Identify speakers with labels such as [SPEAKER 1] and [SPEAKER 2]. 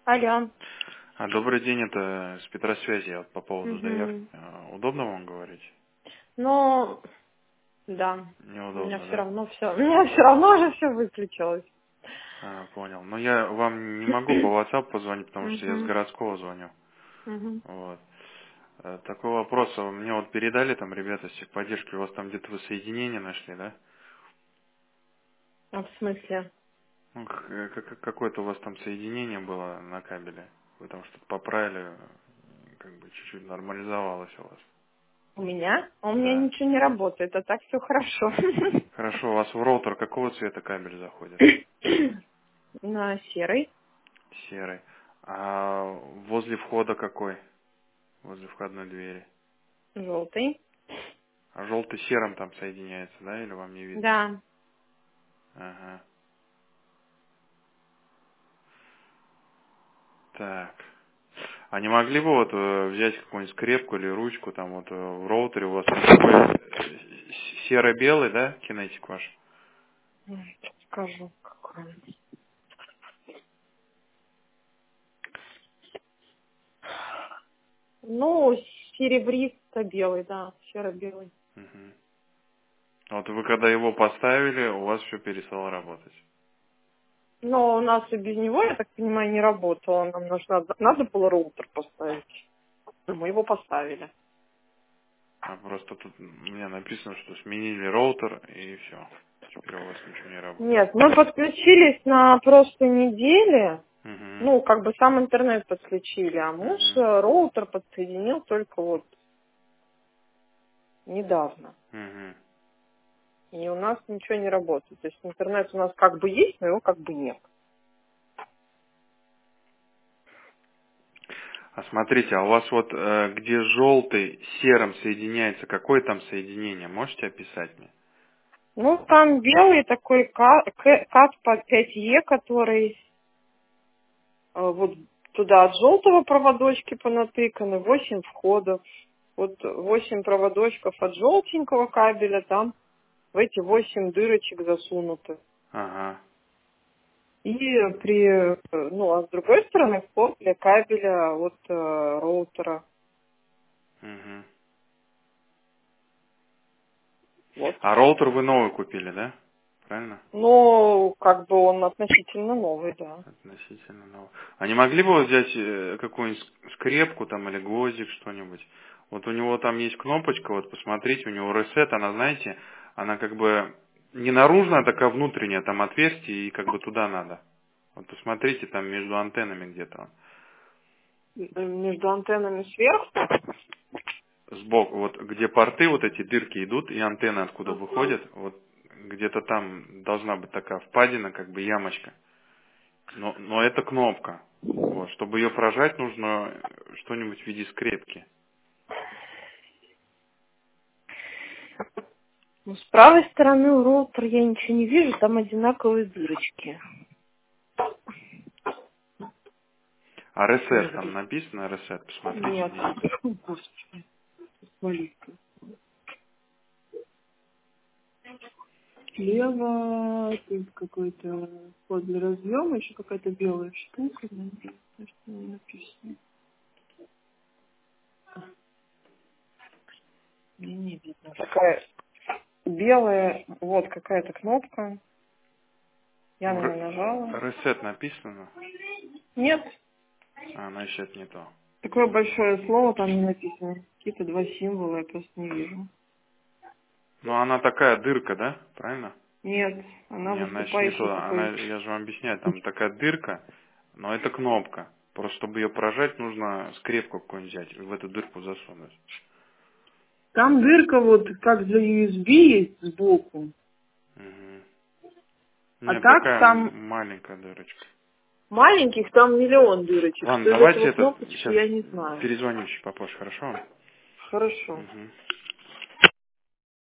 [SPEAKER 1] Алло.
[SPEAKER 2] Добрый день, это с Петросвязи по поводу заявки.
[SPEAKER 1] Угу.
[SPEAKER 2] Удобно вам говорить?
[SPEAKER 1] Ну, да. У меня
[SPEAKER 2] Неудобно,
[SPEAKER 1] все
[SPEAKER 2] да?
[SPEAKER 1] равно все. У меня все равно же все выключилось.
[SPEAKER 2] Понял. Но я вам не могу по WhatsApp позвонить, потому что я с
[SPEAKER 1] Угу.
[SPEAKER 2] городского звоню.
[SPEAKER 1] Угу.
[SPEAKER 2] Вот. Такой вопрос. Мне вот передали там ребята с техподдержки, у вас там где-то вы соединение нашли, да?
[SPEAKER 1] А в смысле?
[SPEAKER 2] Ну, какое-то у вас там соединение было на кабеле. Вы там что-то поправили, как бы чуть-чуть нормализовалось у вас.
[SPEAKER 1] У меня? А у меня
[SPEAKER 2] Да.
[SPEAKER 1] ничего не работает, а так все хорошо.
[SPEAKER 2] Хорошо, у вас в роутер какого цвета кабель заходит?
[SPEAKER 1] На серый,
[SPEAKER 2] Серый. А возле входа какой? Возле входной двери.
[SPEAKER 1] желтый.
[SPEAKER 2] А желтый с серым там соединяется, да, или вам не видно?
[SPEAKER 1] Да.
[SPEAKER 2] Ага. Так. А не могли бы вот взять какую-нибудь скрепку или ручку, там вот в роутере у вас он такой серо-белый, да, кинетик ваш?
[SPEAKER 1] Сейчас скажу, какой он. Ну, серебристо-белый, да, серо-белый.
[SPEAKER 2] Мгм. Вот вы когда его поставили, у вас все перестало работать.
[SPEAKER 1] Но у нас и без него, я так понимаю, не работало. Нам надо было роутер поставить. Мы его поставили.
[SPEAKER 2] А просто тут у меня написано, что сменили роутер и все. Теперь у вас ничего не работает.
[SPEAKER 1] Нет, мы подключились на прошлой неделе.
[SPEAKER 2] Угу.
[SPEAKER 1] Ну, как бы сам интернет подключили, а муж
[SPEAKER 2] Угу.
[SPEAKER 1] роутер подсоединил только вот недавно.
[SPEAKER 2] Угу.
[SPEAKER 1] И у нас ничего не работает. То есть интернет у нас как бы есть, но его как бы нет.
[SPEAKER 2] А смотрите, а у вас вот где желтый с серым соединяется, какое там соединение? Можете описать мне?
[SPEAKER 1] Ну, там белый такой кат по 5Е, который вот туда от желтого проводочки понатыканы, 8 входов. Вот 8 проводочков от желтенького кабеля, там в эти 8 дырочек засунуты.
[SPEAKER 2] Ага.
[SPEAKER 1] И а с другой стороны вход для кабеля от роутера.
[SPEAKER 2] Угу.
[SPEAKER 1] Вот.
[SPEAKER 2] А роутер вы новый купили, да? Правильно?
[SPEAKER 1] Но как бы он относительно новый, да.
[SPEAKER 2] Относительно новый. А не могли бы вы взять какую-нибудь скрепку там или гвоздик, что-нибудь? Вот у него там есть кнопочка, вот посмотрите, у него reset, она, знаете, она как бы не наружная, а такая внутренняя, там отверстие, и как бы туда надо. Вот посмотрите, там между антеннами где-то он.
[SPEAKER 1] Между антеннами сверху.
[SPEAKER 2] Сбоку, вот где порты, вот эти дырки идут, и антенны откуда
[SPEAKER 1] Ага.
[SPEAKER 2] выходят, вот где-то там должна быть такая впадина, как бы ямочка. Но это кнопка. Вот, чтобы ее прожать, нужно что-нибудь в виде скрепки.
[SPEAKER 1] Ну, с правой стороны у роутера я ничего не вижу, там одинаковые дырочки.
[SPEAKER 2] А reset
[SPEAKER 1] Между.
[SPEAKER 2] там написано, reset, посмотрите
[SPEAKER 1] Нет.
[SPEAKER 2] где-нибудь.
[SPEAKER 1] О, Господи, смотри. Слева тут какой-то вход для разъема, еще какая-то белая штука. Но что не написано. Мне не видно. Такая белая, вот какая-то кнопка. Я
[SPEAKER 2] Ну,
[SPEAKER 1] на нее нажала.
[SPEAKER 2] reset написано,
[SPEAKER 1] Нет,
[SPEAKER 2] а значит не то.
[SPEAKER 1] такое большое слово там не написано. Какие-то два символа я просто не вижу.
[SPEAKER 2] Ну, она такая дырка, да? Правильно?
[SPEAKER 1] Нет, она
[SPEAKER 2] Не, значит не
[SPEAKER 1] выступающий
[SPEAKER 2] то. Она,
[SPEAKER 1] такой.
[SPEAKER 2] я же вам объясняю, там такая дырка, но это кнопка. Просто чтобы ее прожать, нужно скрепку какую-нибудь взять, в эту дырку засунуть.
[SPEAKER 1] Там дырка вот как за USB есть сбоку.
[SPEAKER 2] Угу.
[SPEAKER 1] А
[SPEAKER 2] Нет,
[SPEAKER 1] так
[SPEAKER 2] такая
[SPEAKER 1] там
[SPEAKER 2] маленькая дырочка.
[SPEAKER 1] маленьких там миллион дырочек.
[SPEAKER 2] Ладно,
[SPEAKER 1] Что из
[SPEAKER 2] давайте
[SPEAKER 1] этого
[SPEAKER 2] этот
[SPEAKER 1] кнопочки,
[SPEAKER 2] сейчас
[SPEAKER 1] я не знаю.
[SPEAKER 2] перезвоню чуть попозже, хорошо?
[SPEAKER 1] Хорошо.
[SPEAKER 2] Угу.